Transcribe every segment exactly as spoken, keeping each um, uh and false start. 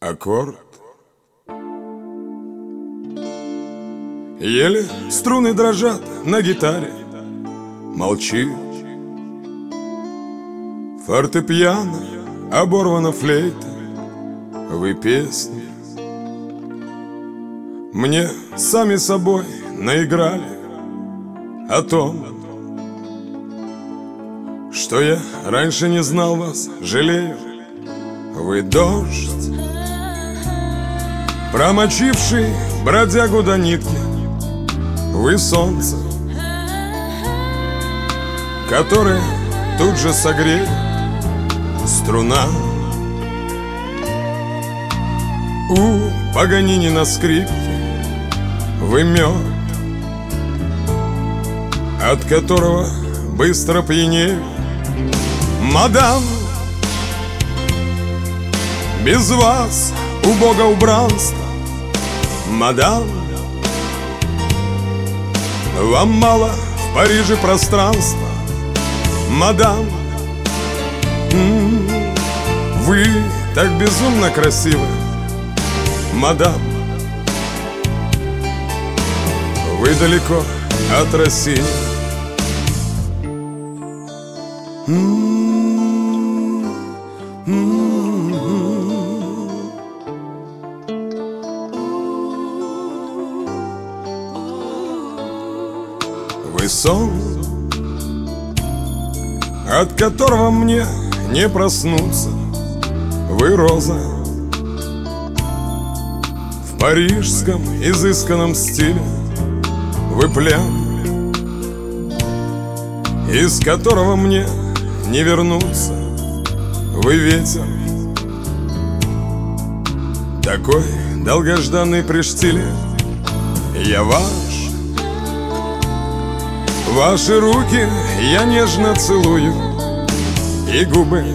Аккорд. Еле струны дрожат на гитаре, молчит фортепиано, оборвана флейта. Вы песни мне сами собой наиграли о том, что я раньше не знал вас, жалею. Вы дождь, промочивший бродягу до нитки. Вы солнце, которое тут же согреет струна. У Паганини на скрипке. Вы мед, от которого быстро пьянею. Мадам, без вас убого убранства. Мадам, вам мало в Париже пространства. Мадам, м-м, вы так безумно красивы. Мадам, вы далеко от России. М-м-м, м-м-м. Вы сон, от которого мне не проснуться. Вы роза в парижском изысканном стиле. Вы плен, из которого мне не вернуться. Вы ветер, такой долгожданный при штиле. Я ваш, ваши руки я нежно целую, и губы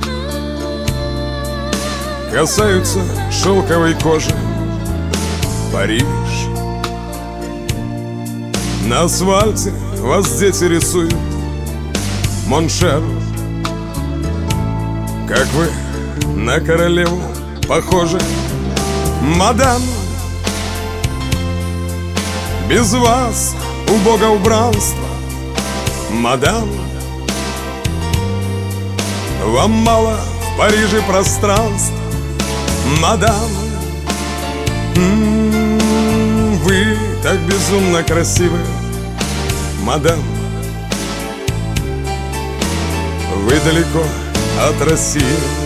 касаются шелковой кожи. Париж, на асфальте вас дети рисуют. Моншер, как вы на королеву похожи. Мадам, без вас убого убранства. Мадам, вам мало в Париже пространства. Мадам, м-м, вы так безумно красивы. Мадам, вы далеко от России.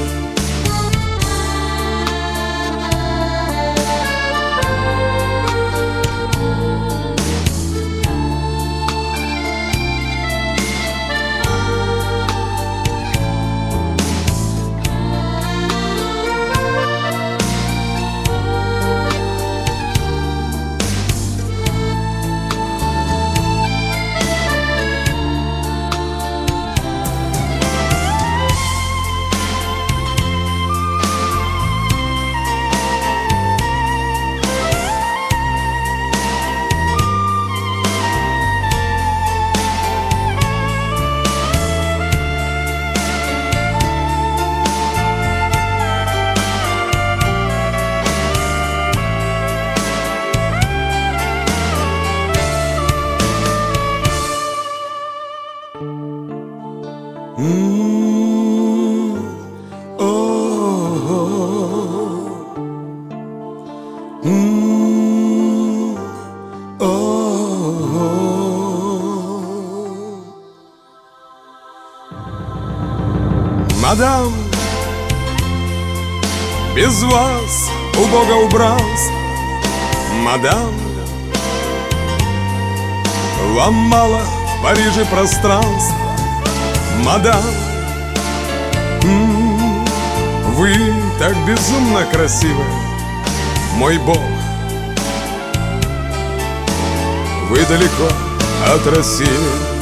М-м-м, о-о-о. М-м-м, о-о-о. Мадам, без вас убого убранства. Мадам, вам мало в Париже пространства. Мадам, м-м, вы так безумно красивы. Мой Бог, вы далеко от России.